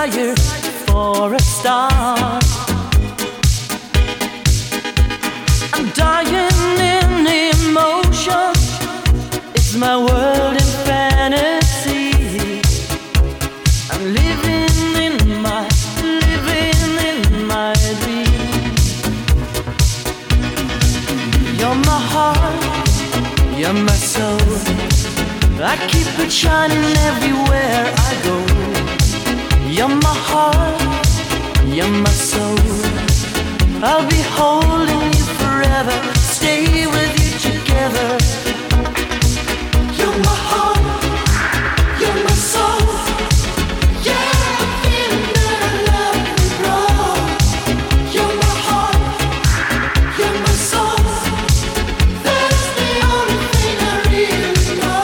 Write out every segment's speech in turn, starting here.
desire for a star. I'm dying in emotion. It's my world in fantasy. I'm living in my dream. You're my heart, you're my soul. I keep it shining everywhere I go. You're my heart, you're my soul. I'll be holding you forever, stay with you together. You're my heart, you're my soul. Yeah, I'm feeling that I love you, bro. You're my heart, you're my soul. That's the only thing I really know.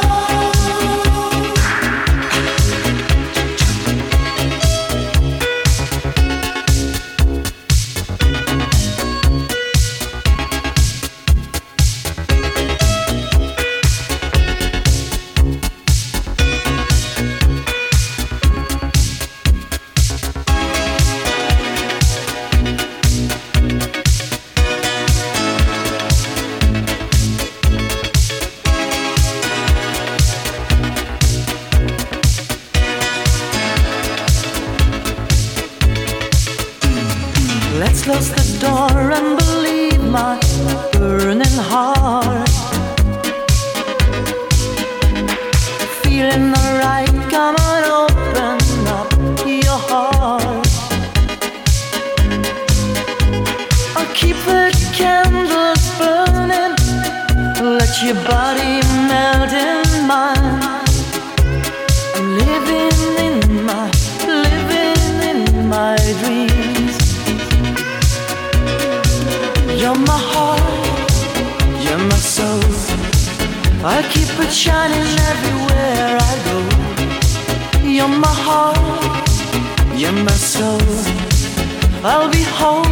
Let's close the door and believe my burning heart. Feeling alright, come on, open up your heart. I'll keep the candles burning, let your body melt in mine. I'm living in my dreams. You're my heart, you're my soul. I keep it shining everywhere I go. You're my heart, you're my soul. I'll be holding